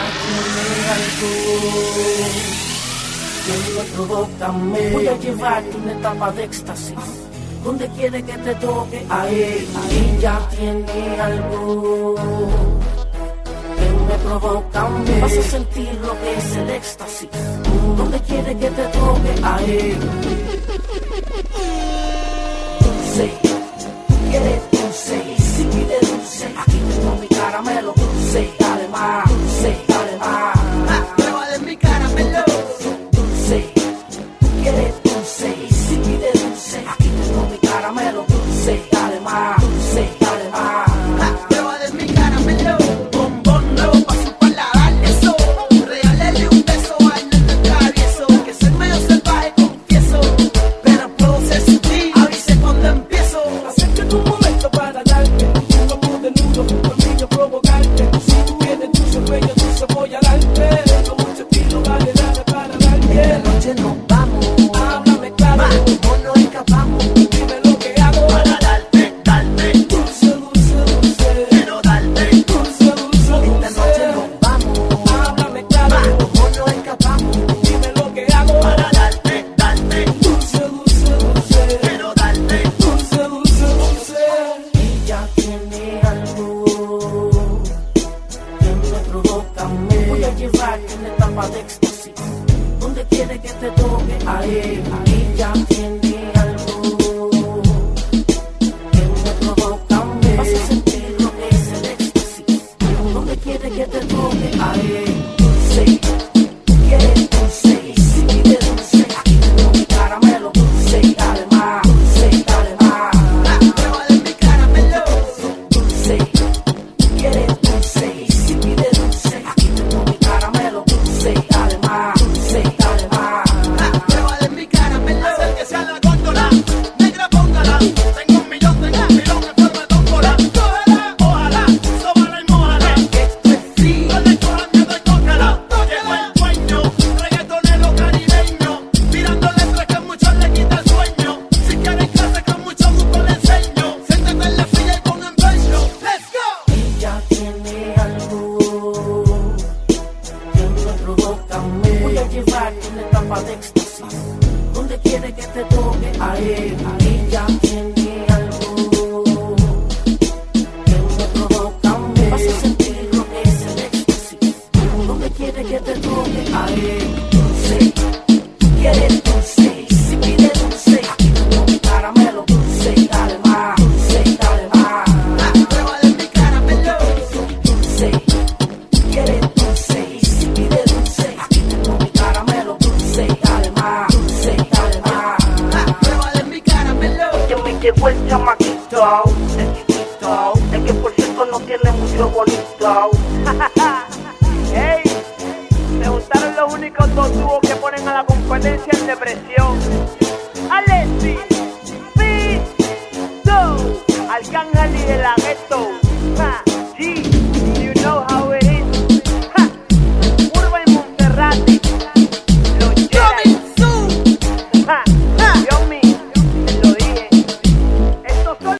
Ella tiene algo que me provoca a mí. Voy a llevarte una etapa de éxtasis, donde quiere que te toque a él. Ella tiene algo que me provoca a mí. Vas a sentir lo que es el éxtasis, donde quiere que te toque a él. Dulce, quiere dulce, si pide dulce, aquí tengo mi caramelo. Dulce, dale más, dulce, dale más. Prueba de mi caramelo. Dulce, quiere dulce, si pide dulce, aquí tengo mi caramelo. Dulce, dale más, dulce, dale más. Prueba de mi caramelo. Bombón nuevo pa' su paladar, eso. Regálele un beso al nene travieso, que soy medio salvaje, confieso, pero puedo ser sutil, avise cuando empiezo. Acércate un momento para darte un amor de nudo, conmigo provocarte. Si tú tienes tu sueño, dulce voy a darte. Con mucho estilo, vale nada para darte. Esta noche nos vamos, Háblame claro, o nos escapamos. dime lo que hago Para darte, darte, dulce, dulce, dulce. quiero darte. Dulce, dulce, Esta noche dulce. nos vamos, Háblame claro, o nos escapamos. dime lo que hago Para darte, darte, dulce, dulce, dulce. quiero darte. Dulce, dulce, dulce. Ella tiene algo que me provoca a mí. Voy a llevarte una etapa de éxtasis, donde quiere que te toque a él. Ella tiene algo que me provoca a mí. Vas a sentir lo que es el éxtasis, donde quiere que te toque a él. Dulce, quiere dulce, si pide dulce, aquí tengo mi caramelo. Dulce, dale más, dulce, dale más. Prueba de mi caramelo. Dulce, quiere dulce, si pide dulce, aquí tengo mi caramelo. Dulce, dale más, dulce, dale más. Prueba de mi caramelo. Acérquese a la góndola, negra póngala. Tengo un millón en forma de tómbola. Cógela, ojalá, sóbala y mójala. Esto es free. No le cojan miedo y tócala. Llegó el dueño, reggaetonero caribeño, tirando letras que a muchos le quita el sueño. Si quieren clase con mucho gusto le enseño. Siéntate en la silla y pon empeño. Let's go. Ella tiene algo que me provoca a mí. Voy a llevarte una etapa de éxtasis, donde quiere que te toque a él. Ella tiene algo que me provoca a mí. Vas a sentir lo que es el éxtasis, donde quiere que te toque a él. Dulce, quiere dulce, si pide dulce, aquí tengo mi caramelo. Dulce, dale más, dulce, dale más. Prueba de mi caramelo. Dulce, quiere dulce, si pide dulce, aquí tengo mi caramelo. Dulce, dale más, dulce, dale más. Prueba de mi caramelo. Que me llegó el chamaquito, el chiquito, el que por cierto no tiene mucho bonito. ¡Ey! Me gustaron los únicos dos dúos que ponen a la competencia en depresión. Alexis, Pito, Arcángel y de la